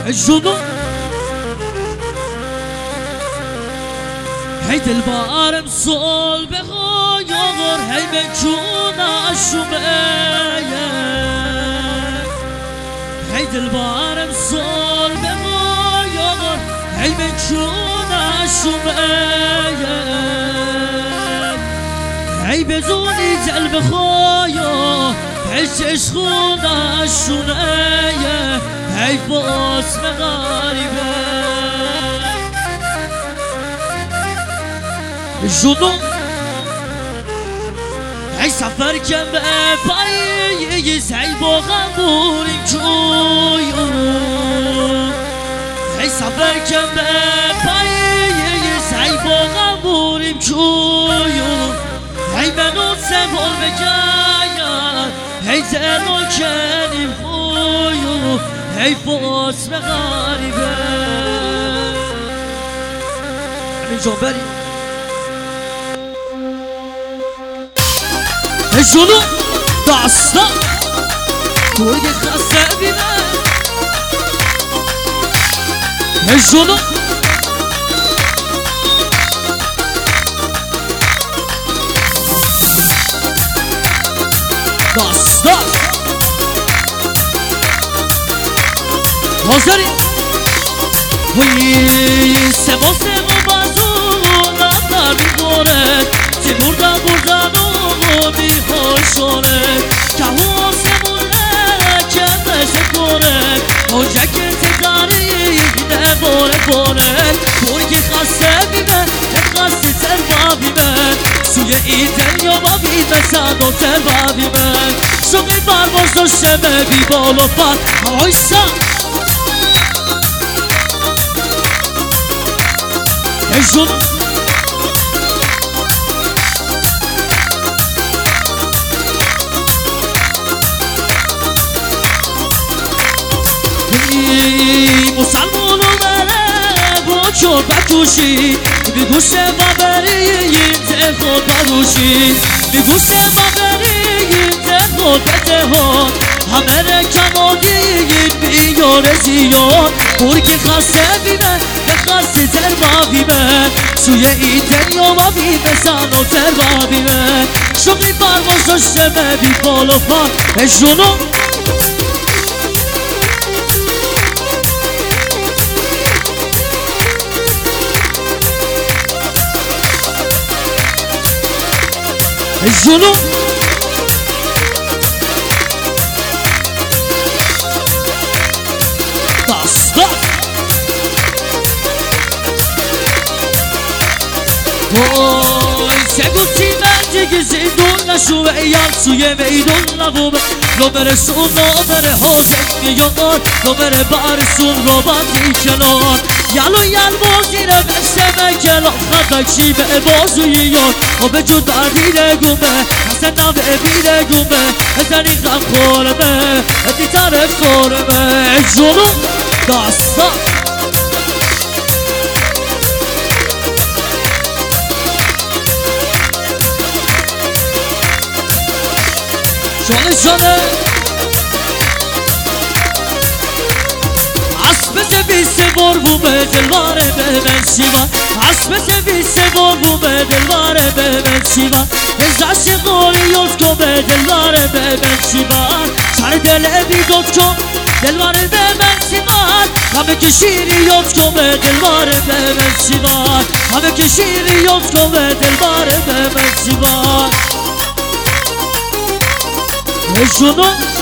الجنون هي دلبارم صول بغير هي بنجونا الشمعية هي دلبارم صول بغير هي بنجونا الشمعية هي بزوني جلب خويا هي عشقونا الشمعية هي فوس مغاربة الجنون هي سفر كم بايز هي بغمور جويو هي سفر كم بايز هي بغمور جويو هي منو سفر بجايا هي زلو كني خويو هي فوس مغاربة من جنبري الجنون دعسنا كوري خاصة بنا الجنون دعسنا Hazari Huy semo bazuna bir boret Ti buradan o bir hoş olet Kahu semule kendese boret O ceketi tarihi de boret Kurgi khase bime khase serva bime Suye iten yoma bime sano serva bime Şoki barboz şeme bir bolo pat Oysa الجنون مسلمون بچو بکوشی میگوشه ما بریم تخود بروشی میگوشه ما بریم تخود بتهان همه رکمادیم بیاره زیاد برگی خسته بیمه خسته تربا بیمه سوی ایتن یوما بیمه سانو تربا بیمه شقی برماز داشته بی بالا پا الجنون الجنون داستان وای سگوسی مرجگی زیدون نشو ایام سوی میدون نبومه لو برسون لو بره حوزک میاد لو بره برسون رو باندی کنار یالو یال بازیره بسته بکلا خطکشی به بازوییان و به جود بردی نگومه حسن نوه بی نگومه ازنی غم خورمه ادی طرف خورمه جنون داستان شانه اسب سویسه بربومه دلواره به من شیوان اسب سویسه بربومه دلواره به من شیوان ازش قولیوز کن به دلواره به من شیوان سر دل بیدوت کن دلواره به من شیوان همه که شیریوز کن به دلواره به من شیوان همه که شیریوز کن به دلواره به من شیوان الجنون